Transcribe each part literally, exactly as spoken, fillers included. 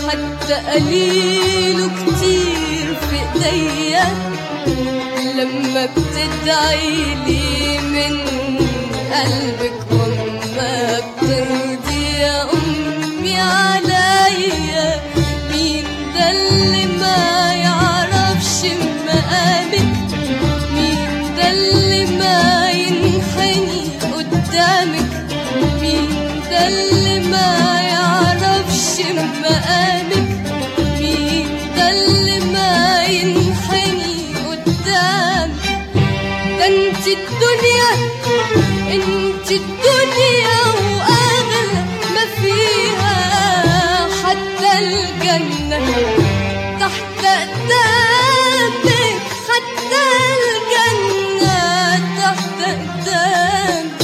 حتى قليل كتير في ايديا لما بتدعيلي من قلبك وما بترضي يا أمي عليا. مين ده اللي ما يعرفش مقامك؟ مين ده اللي ما ينحني قدامك؟ مين ده اللي ما يعرفش مقامك؟ مين ده اللي ما ينحني قدامك؟ ده انت الدنيا، انت الدنيا واغلى ما فيها، حتى الجنة تحت قدامك، حتى الجنة تحت قدامك.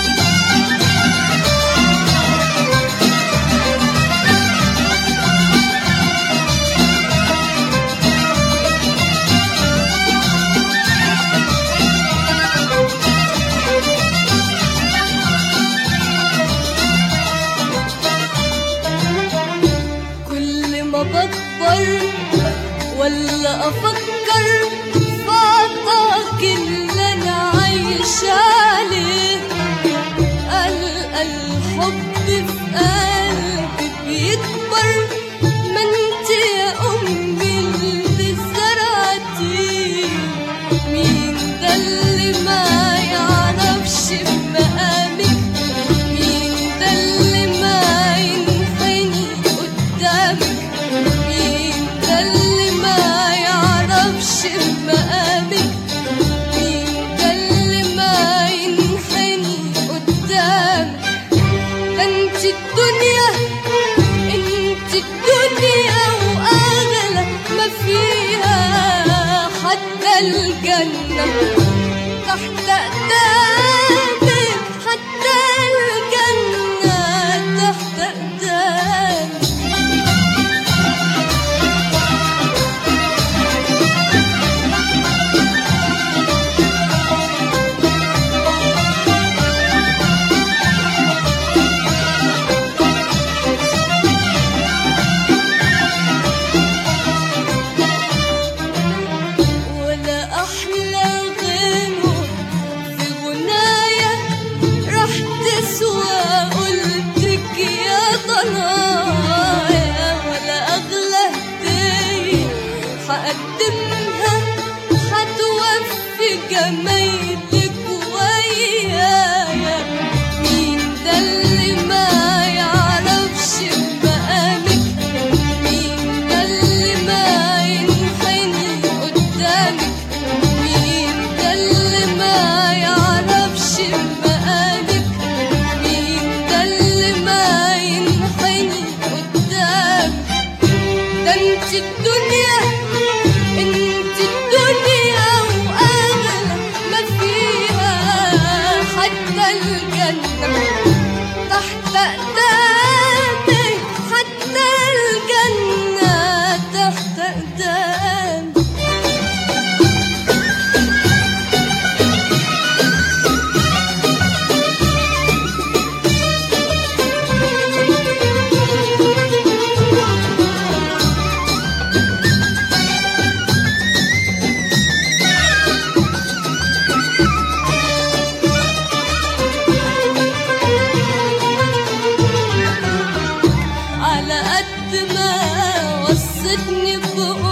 بكبر ولا أفكر في عطاك اللي أنا عايشة عليه، ألقى الحب في قلبي بيكبر. ما انت يا أمي اللي زرعتيه. مين ده اللي ما يعرفش بمقامك؟ مين ده اللي ما ينحني قدامك؟ مين ده اللي ما يعرفش بمقامك؟ مين ده اللي ما ينحني قدامك؟ ده انت الدنيا، انت الدنيا واغلى ما فيها، حتى الجنة تحت قدامك، حتى الجنة تحت قدامك. هقدمها هتوفي جمايلك ويايا. مين ده اللي ما يعرفش بمقامك؟ مين ده اللي ما ينحني قدامك؟ مين ده اللي ما يعرفش بمقامك؟ مين ده اللي ما ينحني قدامك؟ ده انت الدنيا، انت الدنيا واغلى ما فيها، حتى الجنة تحت قدامك، حتى الجنة تحت قدامك. على قد ما وصتني بقول